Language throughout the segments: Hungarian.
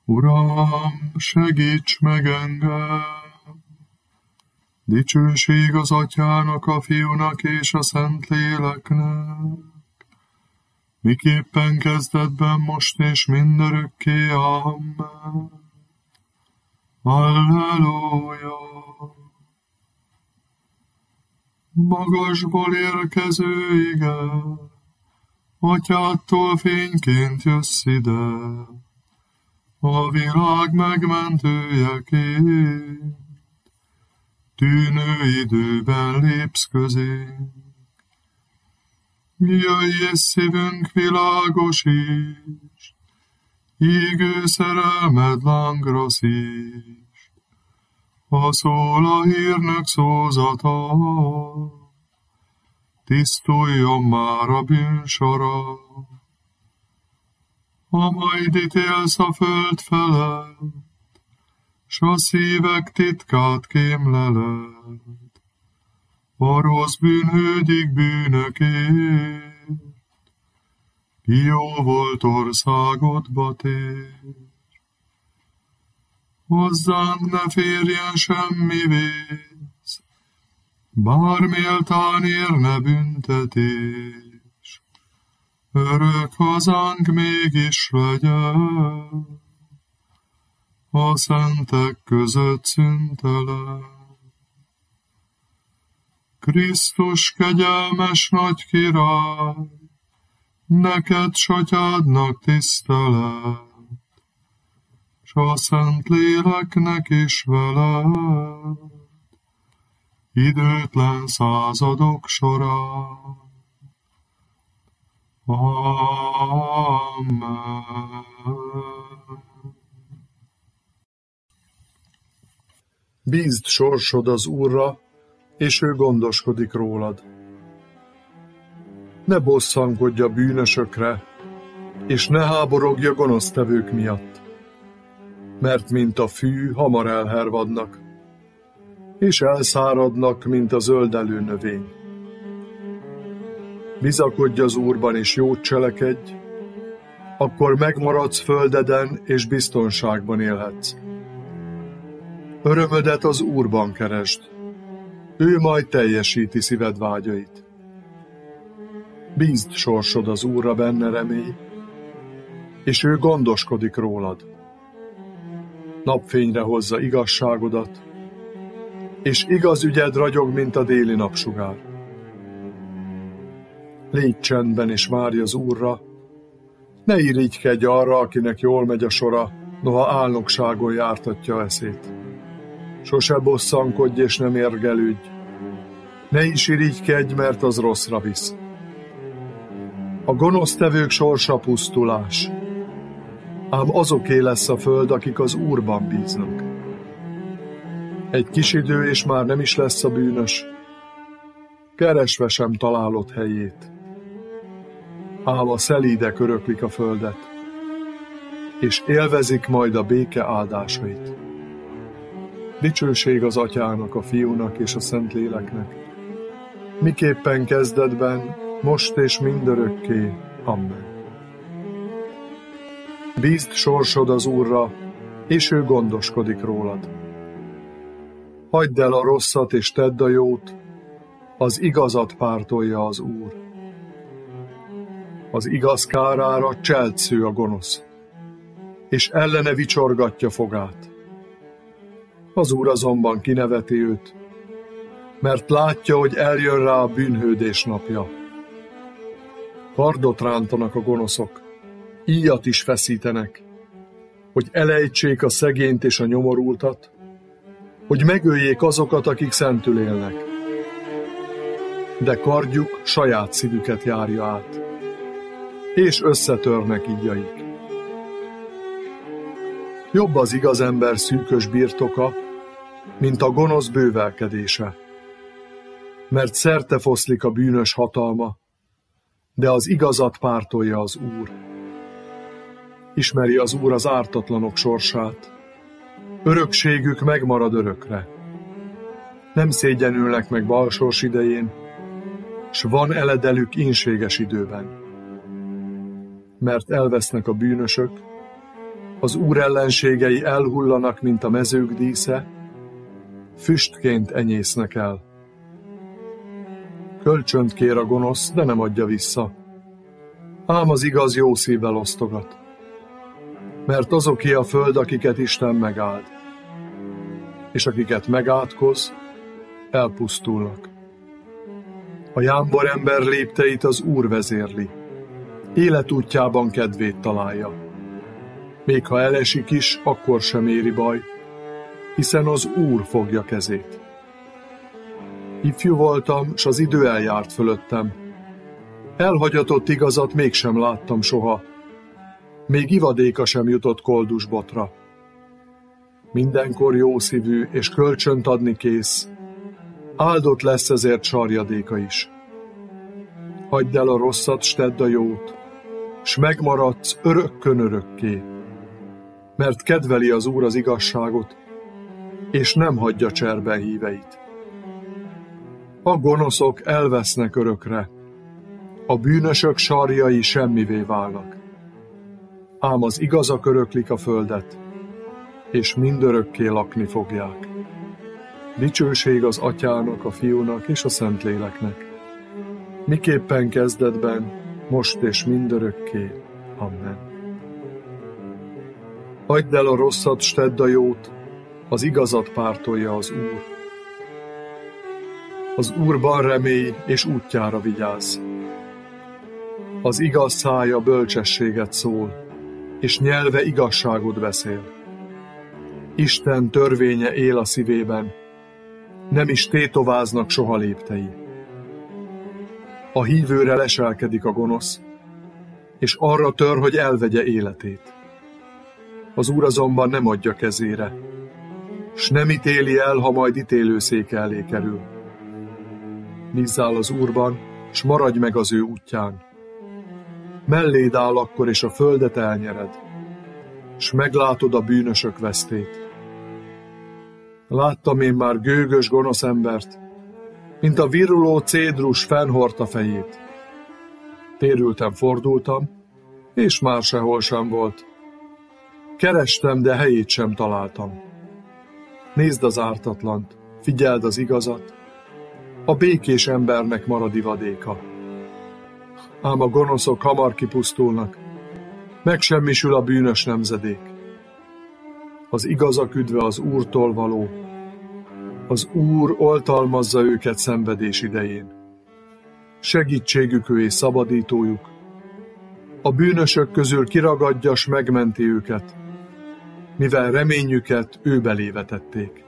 Uram, segíts meg engem! Dicsőség az Atyának, a Fiúnak és a Szentléleknek, miképpen kezdetben, most és mindörökké. Amen. Halleluja! Magasból érkező ige, Atyádtól fényként jössz ide, a világ megmentőjeként, tűnő időben lépsz közénk. Jöjj és szívünk világosíts, égő szerelmed lángra szíts, ha szól a hírnök szózata, tisztuljon már a bűnsora. Ha majd ítélsz a föld felett, s a szívek titkát kémleled, a rossz bűnhődik bűnökért, ki jó volt országodba tér. Hozzánk ne férjen semmi vész, bár méltán érne büntetés, örök hazánk mégis legyen, a szentek között szüntelen. Krisztus kegyelmes nagy király, neked s Atyádnak tisztelet, s a Szentléleknek is veled, időtlen századok során. Amen. Bízd sorsod az Úrra, és ő gondoskodik rólad. Ne bosszankodj a bűnösökre, és ne háborogj a gonosztevők miatt, mert mint a fű, hamar elhervadnak, és elszáradnak, mint a zöldelő növény. Bizakodj az Úrban, és jót cselekedj, akkor megmaradsz földeden, és biztonságban élhetsz. Örömödet az Úrban keresd, ő majd teljesíti szíved vágyait. Bízd sorsod az Úrra, benne remélj, és ő gondoskodik rólad. Napfényre hozza igazságodat, és igaz ügyed ragyog, mint a déli napsugár. Légy csendben, és várj az Úrra, ne irigykedj arra, akinek jól megy a sora, noha álnokságon jártatja eszét. Sose bosszankodj, és nem érgelődj, ne is irigykedj, mert az rosszra visz. A gonosztevők sorsa pusztulás, ám azoké lesz a föld, akik az Úrban bíznak. Egy kis idő, és már nem is lesz a bűnös, keresve sem találod helyét. Ám a szelídek öröklik a földet, és élvezik majd a béke áldásait. Dicsőség az Atyának, a Fiúnak és a Szentléleknek, miképpen kezdetben, most és mindörökké. Amen. Bízd sorsod az Úrra, és ő gondoskodik rólad. Hagyd el a rosszat, és tedd a jót, az igazat pártolja az Úr. Az igaz kárára cseltsző a gonosz, és ellene vicsorgatja fogát. Az Úr azonban kineveti őt, mert látja, hogy eljön rá a bűnhődés napja. Kardot rántanak a gonoszok, íjat is feszítenek, hogy elejtsék a szegényt és a nyomorultat, hogy megöljék azokat, akik szentül élnek. De kardjuk saját szívüket járja át, és összetörnek íjaik. Jobb az igaz ember szűkös birtoka, mint a gonosz bővelkedése, mert szerte foszlik a bűnös hatalma, de az igazat pártolja az Úr. Ismeri az Úr az ártatlanok sorsát, örökségük megmarad örökre. Nem szégyenülnek meg balsors idején, s van eledelük ínséges időben. Mert elvesznek a bűnösök, Az Úr ellenségei elhullanak, mint a mezők dísze, füstként enyésznek el. Kölcsönt kér a gonosz, de nem adja vissza. Ám az igaz jó szívvel osztogat. Mert azoké a föld, akiket Isten megáld, és akiket megátkoz, elpusztulnak. A jámbor ember lépteit az Úr vezérli, életútjában kedvét találja. Még ha elesik is, akkor sem éri baj, hiszen az Úr fogja kezét. Ifjú voltam, s az idő eljárt fölöttem. Elhagyatott igazat mégsem láttam soha, még ivadéka sem jutott koldus botra. Mindenkor jószívű és kölcsönt adni kész, áldott lesz ezért sarjadéka is. Hagyd el a rosszat, s tedd a jót, s megmaradsz örökkön örökké, mert kedveli az Úr az igazságot, és nem hagyja cserben híveit. A gonoszok elvesznek örökre, a bűnösök sarjai semmivé válnak. Ám az igazak öröklik a földet, és mindörökké lakni fogják. Dicsőség az Atyának, a Fiúnak és a Szentléleknek, miképpen kezdetben, most és mindörökké. Amen. Hagyd el a rosszat, s tedd a jót, az igazat pártolja az Úr. Az Úrban remélj, és útjára vigyázz. Az igaz szája bölcsességet szól, és nyelve igazságot beszél. Isten törvénye él a szívében, nem is tétováznak soha léptei. A hívőre leselkedik a gonosz, és arra tör, hogy elvegye életét. Az Úr azonban nem adja kezére, s nem ítéli el, ha majd ítélőszék elé kerül. Bízzál az Úrban, s maradj meg az ő útján. Melléd áll akkor, és a földet elnyered, s meglátod a bűnösök vesztét. Láttam én már gőgös gonosz embert, mint a viruló cédrus fennhordta fejét. Térültem, fordultam, és már sehol sem volt. Kerestem, de helyét sem találtam. Nézd az ártatlant, figyeld az igazat, a békés embernek marad ivadéka. Ám a gonoszok hamar kipusztulnak, megsemmisül a bűnös nemzedék. Az igazak üdve az Úrtól való, az Úr oltalmazza őket szenvedés idején. Segítségük ő és szabadítójuk, a bűnösök közül kiragadja, s megmenti őket, mivel reményüket ő belé vetették.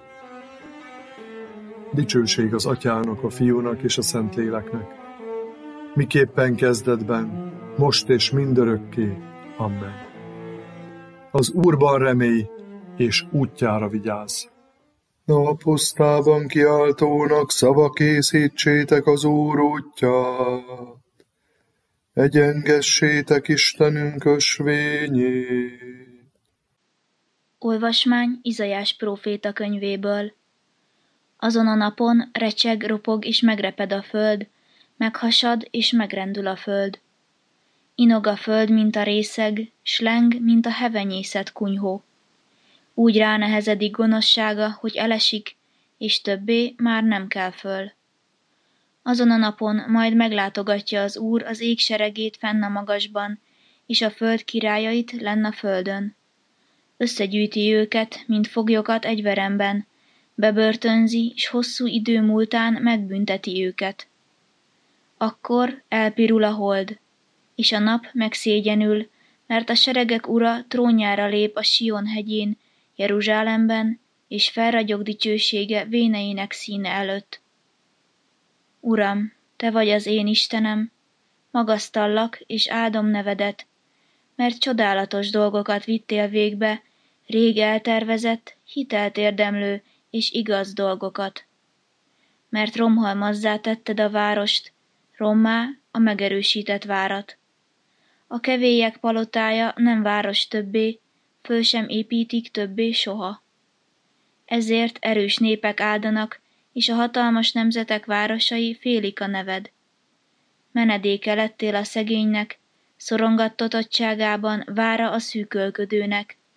Dicsőség az Atyának, a Fiúnak és a Szentléleknek, miképpen kezdetben, most és mindörökké. Amen. Az Úrban remélj, és útjára vigyázz. A pusztában kiáltónak szava készítsétek az Úr útját, egyengessétek Istenünk ösvényét. Olvasmány Izaiás próféta könyvéből. Azon a napon recseg, ropog és megreped a föld, meghasad és megrendül a föld. Inog a föld, mint a részeg, s leng, mint a hevenyészet kunyhó. Úgy ránehezedik gonoszsága, hogy elesik, és többé már nem kell föl. Azon a napon majd meglátogatja az Úr az ég seregét fenn a magasban, és a föld királyait lenn a földön. Összegyűjti őket, mint foglyokat egy veremben, bebörtönzi, s hosszú idő múltán megbünteti őket. Akkor elpirul a hold, és a nap megszégyenül, mert a seregek ura trónjára lép a Sion hegyén, Jeruzsálemben, és felragyog dicsősége véneinek színe előtt. Uram, te vagy az én Istenem, magasztallak és áldom nevedet, mert csodálatos dolgokat vittél végbe, rég eltervezett, hitelt érdemlő és igaz dolgokat. Mert romhalmazzá tetted a várost, rommá a megerősített várat. A kevélyek palotája nem város többé, föl sem építik többé soha. Ezért erős népek áldanak, és a hatalmas nemzetek városai félik a neved. Menedéke lettél a szegénynek, szorongattatottságában vára a szűkölködőnek,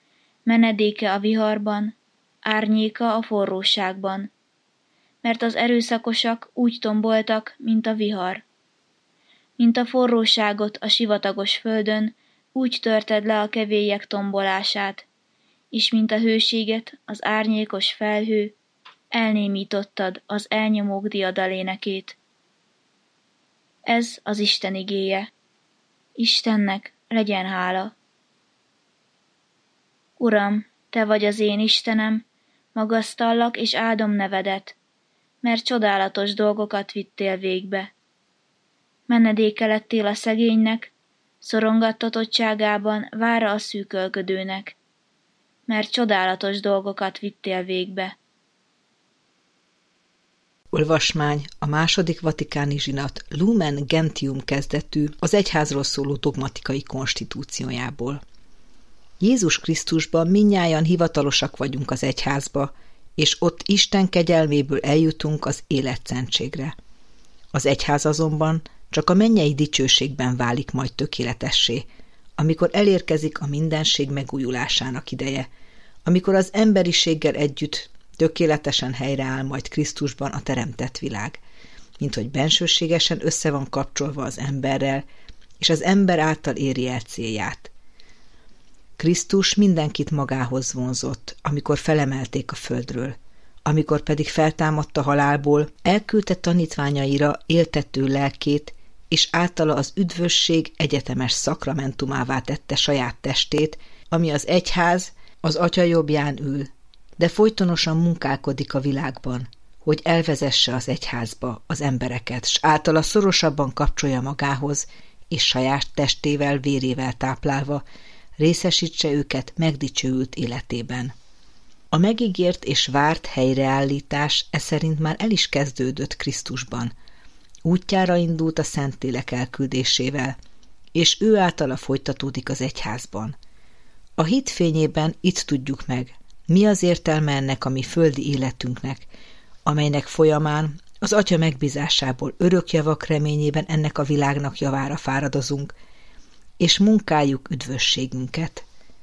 menedéke a viharban, árnyéka a forróságban. Mert az erőszakosak úgy tomboltak, mint a vihar. Mint a forróságot a sivatagos földön, úgy törted le a kevélyek tombolását, és mint a hőséget az árnyékos felhő, elnémítottad az elnyomók diadalénekét. Ez az Isten igéje. Istennek legyen hála. Uram, Te vagy az én Istenem, magasztallak és áldom nevedet, mert csodálatos dolgokat vittél végbe. Menedéke lettél a szegénynek, szorongattatottságában vára a szűkölködőnek, mert csodálatos dolgokat vittél végbe. Olvasmány a második vatikáni zsinat Lumen Gentium kezdetű, az egyházról szóló dogmatikai konstitúciójából. Jézus Krisztusban mindnyájan hivatalosak vagyunk az egyházba, és ott Isten kegyelméből eljutunk az életszentségre. Az egyház azonban csak a mennyei dicsőségben válik majd tökéletessé, amikor elérkezik a mindenség megújulásának ideje, amikor az emberiséggel együtt tökéletesen helyreáll majd Krisztusban a teremtett világ, minthogy bensőségesen össze van kapcsolva az emberrel, és az ember által éri el célját. Krisztus mindenkit magához vonzott, amikor felemelték a földről, amikor pedig feltámadt a halálból, elküldte tanítványaira éltető lelkét, és általa az üdvösség egyetemes szakramentumává tette saját testét, ami az egyház az Atya jobbján ül, de folytonosan munkálkodik a világban, hogy elvezesse az egyházba az embereket, s általa szorosabban kapcsolja magához, és saját testével, vérével táplálva, részesítse őket megdicsőült életében. A megígért és várt helyreállítás eszerint már el is kezdődött Krisztusban. Útjára indult a Szentlélek elküldésével, és ő általa folytatódik az egyházban. A hit fényében itt tudjuk meg, mi az értelme ennek a mi földi életünknek, amelynek folyamán az Atya megbízásából örök javak reményében ennek a világnak javára fáradozunk, és munkáljuk üdvösségünket.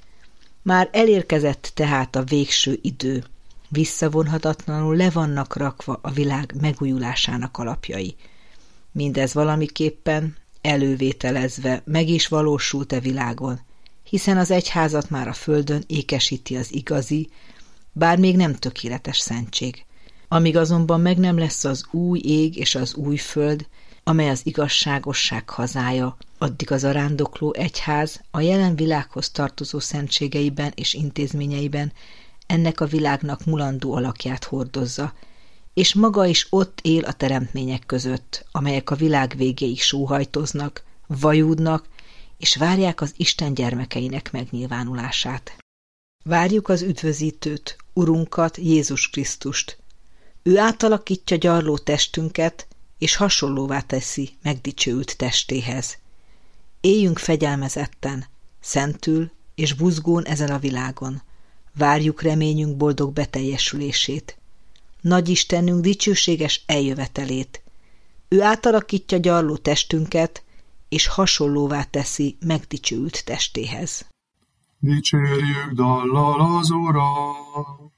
Már elérkezett tehát a végső idő, visszavonhatatlanul le vannak rakva a világ megújulásának alapjai. Mindez valamiképpen, elővételezve meg is valósult a világon, hiszen az egyházat már a földön ékesíti az igazi, bár még nem tökéletes szentség. Amíg azonban meg nem lesz az új ég és az új föld, amely az igazságosság hazája, addig az arándokló egyház a jelen világhoz tartozó szentségeiben és intézményeiben ennek a világnak mulandó alakját hordozza, és maga is ott él a teremtmények között, amelyek a világ végéig sóhajtoznak, vajúdnak, és várják az Isten gyermekeinek megnyilvánulását. Várjuk az üdvözítőt, Urunkat, Jézus Krisztust. Ő átalakítja gyarló testünket, és hasonlóvá teszi megdicsőült testéhez. Éljünk fegyelmezetten, szentül és buzgón ezen a világon. Várjuk reményünk boldog beteljesülését. Nagy Istenünk dicsőséges eljövetelét. Ő átalakítja gyarló testünket, és hasonlóvá teszi megdicsőült testéhez. Dicsérjük dallal az Urat,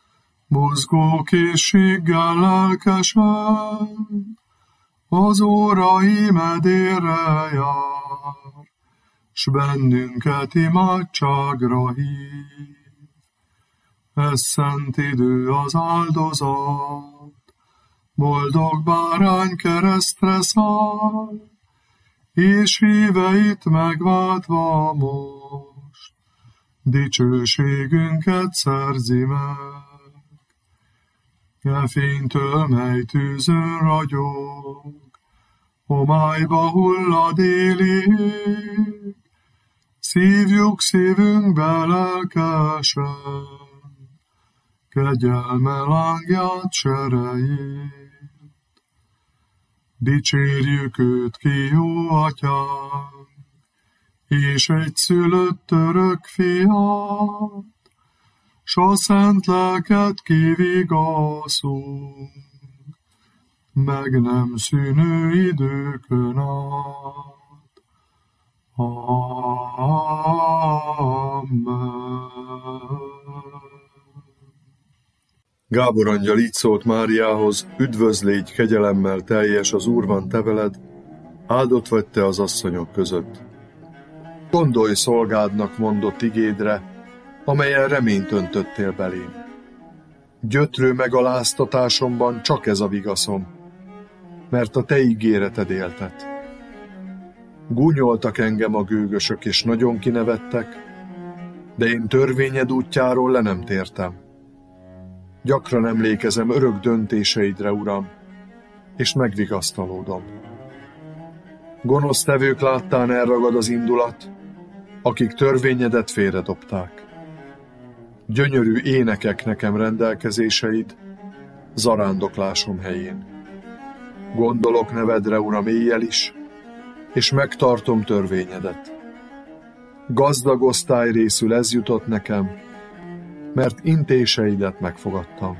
mozgó készséggel lelkesen, az óra imedére jár, s bennünket imádságra hív. Ez szent idő az áldozat, boldog bárány keresztre száll, és híveit megváltva most, dicsőségünket szerzi meg. E fénytől, mely tűzön ragyog, homályba hullad éli ég, szívjuk szívünkbe lelkesen, kegyelme lángját serejét. Dicsérjük őt ki, jó atyánk, és egyszülött örök fiát, s a szent lelket kivigaszunk, meg nem szűnő időkön át. Amen. Gábor angyal így szólt Máriához: üdvözl, légy kegyelemmel teljes, az Úr van te veled, áldott vagy te az asszonyok között. Gondolj szolgádnak mondott igédre, amelyen reményt öntöttél belém. Gyötrő megaláztatásomban csak ez a vigaszom, mert a te ígéreted éltet. Gúnyoltak engem a gőgösök, és nagyon kinevettek, de én törvényed útjáról le nem tértem. Gyakran emlékezem örök döntéseidre, Uram, és megvigasztalódom. Gonosztevők láttán elragad az indulat, akik törvényedet félredobták. Gyönyörű énekek nekem rendelkezéseid, zarándoklásom helyén. Gondolok nevedre, Uram, éjjel is, és megtartom törvényedet. Gazdag osztály részül ez jutott nekem, mert intéseidet megfogadtam.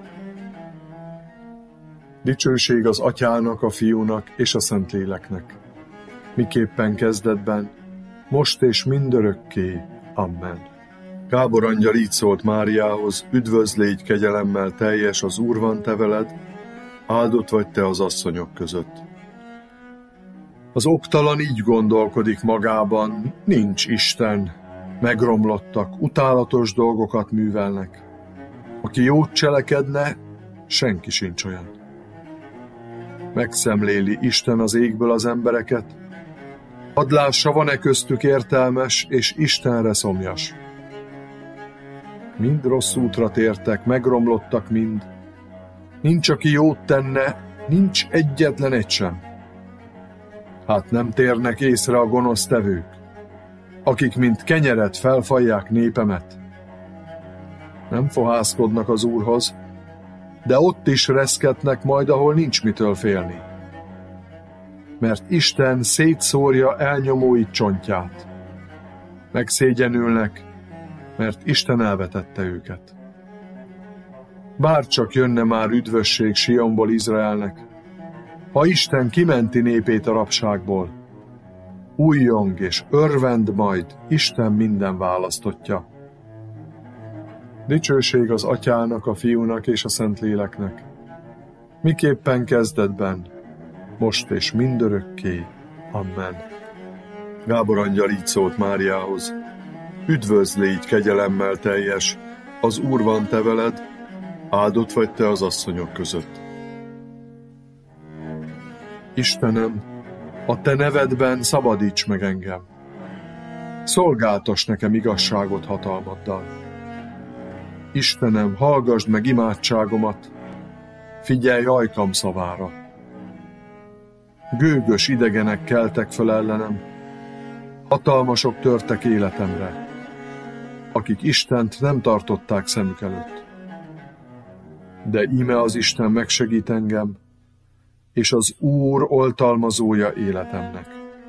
Dicsőség az Atyának, a Fiúnak és a Szentléleknek, miképpen kezdetben, most és mindörökké. Amen. Gábor angyal így szólt Máriához: üdvözl, légy kegyelemmel teljes, az Úr van te veled, áldott vagy te az asszonyok között. Az oktalan így gondolkodik magában: nincs Isten, megromlottak, utálatos dolgokat művelnek. Aki jót cselekedne, senki sincs olyan. Megszemléli Isten az égből az embereket, hadd lássa, van-e köztük értelmes, és Istenre szomjas. Mind rossz útra tértek, megromlottak mind. Nincs, aki jót tenne, nincs egyetlen egy sem. Hát nem térnek észre a gonosztevők, akik mint kenyeret felfalják népemet. Nem fohászkodnak az Úrhoz, de ott is reszketnek majd, ahol nincs mitől félni. Mert Isten szétszórja elnyomóit csontját. Megszégyenülnek, mert Isten elvetette őket. Bárcsak jönne már üdvösség Sionból Izraelnek, ha Isten kimenti népét a rabságból. Újjong és örvend majd Isten minden választottja. Dicsőség az Atyának, a Fiúnak és a Szentléleknek, miképpen kezdetben, most és mindörökké. Amen. Gábor angyal így szólt Máriához: üdvözl, légy kegyelemmel teljes, az Úr van te veled, áldott vagy te az asszonyok között. Istenem, a te nevedben szabadíts meg engem. Szolgáltass nekem igazságot hatalmaddal. Istenem, hallgasd meg imádságomat, figyelj ajkam szavára. Gőgös idegenek keltek fel ellenem, hatalmasok törtek életemre, akik Istent nem tartották szemük előtt. De íme az Isten megsegít engem, és az Úr oltalmazója életemnek.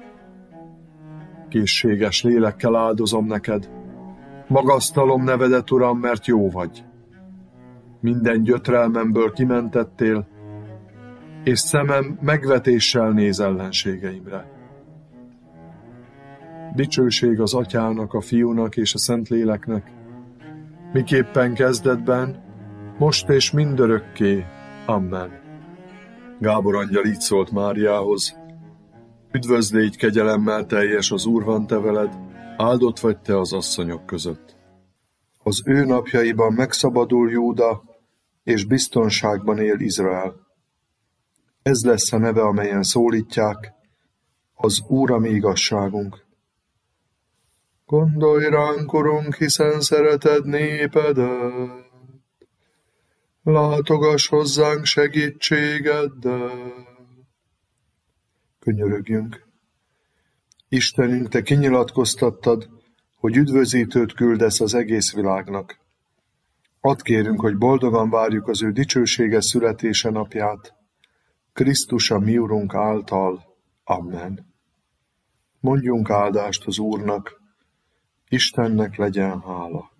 Készséges lélekkel áldozom neked, magasztalom nevedet, Uram, mert jó vagy. Minden gyötrelmemből kimentettél, és szemem megvetéssel néz ellenségeimre. Dicsőség az Atyának, a Fiúnak és a Szentléleknek, miképpen kezdetben, most és mindörökké. Amen. Gábor angyal így szólt Máriához: üdvözl, légy kegyelemmel teljes, az Úr van te veled, áldott vagy te az asszonyok között. Az ő napjaiban megszabadul Júda, és biztonságban él Izrael. Ez lesz a neve, amelyen szólítják: az Úr a mi igazságunk. Gondolj ránk, Urunk, hiszen szereted népedet. Látogass hozzánk segítségeddel. Könyörögjünk. Istenünk, te kinyilatkoztattad, hogy üdvözítőt küldesz az egész világnak. Add kérünk, hogy boldogan várjuk az ő dicsőséges születése napját, Krisztus a mi Urunk által. Amen. Mondjunk áldást az Úrnak, Istennek legyen hála.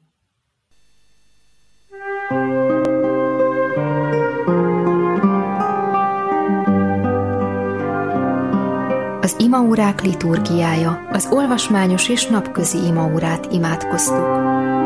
Az imaórák liturgiája, az olvasmányos és napközi imaórát imádkoztuk.